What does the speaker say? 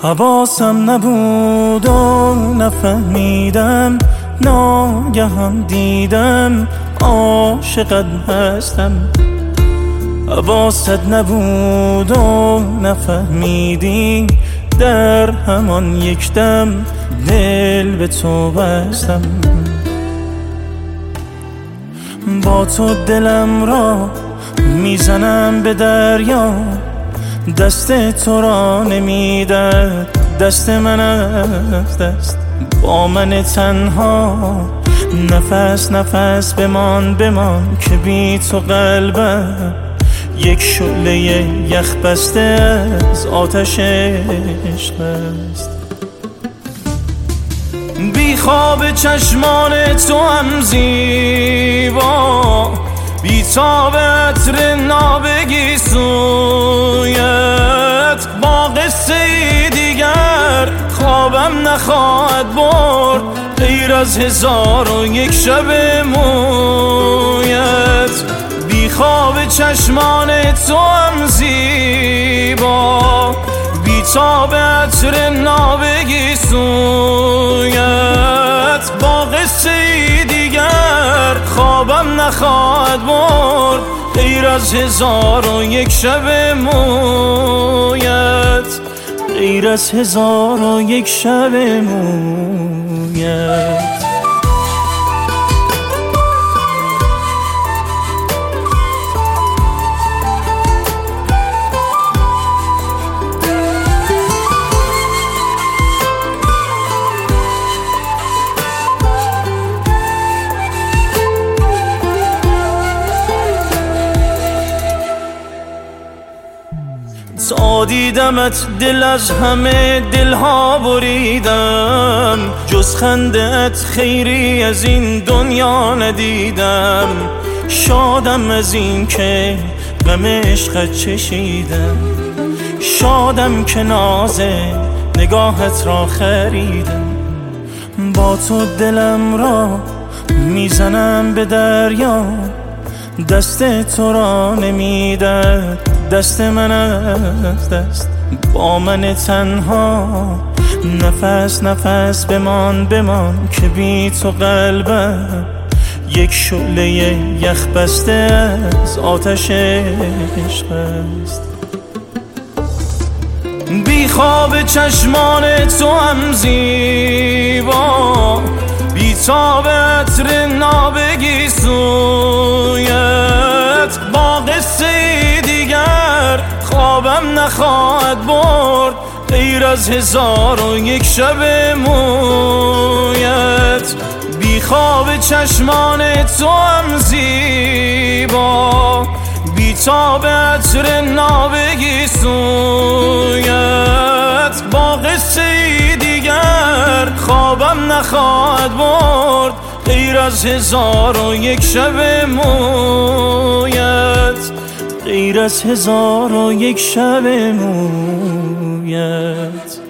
حواسم نبود و نفهمیدم، ناگهان دیدم عاشقت هستم. حواست نبود و نفهمیدی، در همان یک دم دل به تو بستم. با تو دلم را میزنم به دریا، دست تو را نمیدد دست من از دست. با من تنها نفس نفس بمان که بی تو قلبم یک شعله یخ بسته از آتش عشق است. بی خواب چشمان تو هم زیبا، بی تاب عطر نابگی سویت. با قصه دیگر خوابم نخواهد برد، غیر از 1001 شب مویت. بی خواب چشمان تو هم زیبا، بی تاب عطر نابگی سویت. با قصه دیگر خوابم نخواهد برد، غیر از 1001 شب مویت. غیر از 1001 شب مویت. تا دیدمت دل از همه دلها بریدم، جز خندت خیری از این دنیا ندیدم. شادم از این که غم عشقت چشیدم، شادم که ناز نگاهت را خریدم. با تو دلم را میزنم به دریا، دست تو را نمیدد دست من از دست. با من تنها نفس نفس بمان که بی تو قلبم یک شعله یخ بسته از آتش عشق است. بی خواب چشمان تو هم زیبا، بی تاب عطر نابگی سویت. با قصه دیگر خوابم نخواهد برد، غیر از 1001 شب مویت. بی خواب چشمان تو هم زیبا، بی تاب عطر نابگی سویت. با قصه دیگر خوابم نخواهد برد، غیر از 1001 شب مویت. غیر از 1001 شب مویت.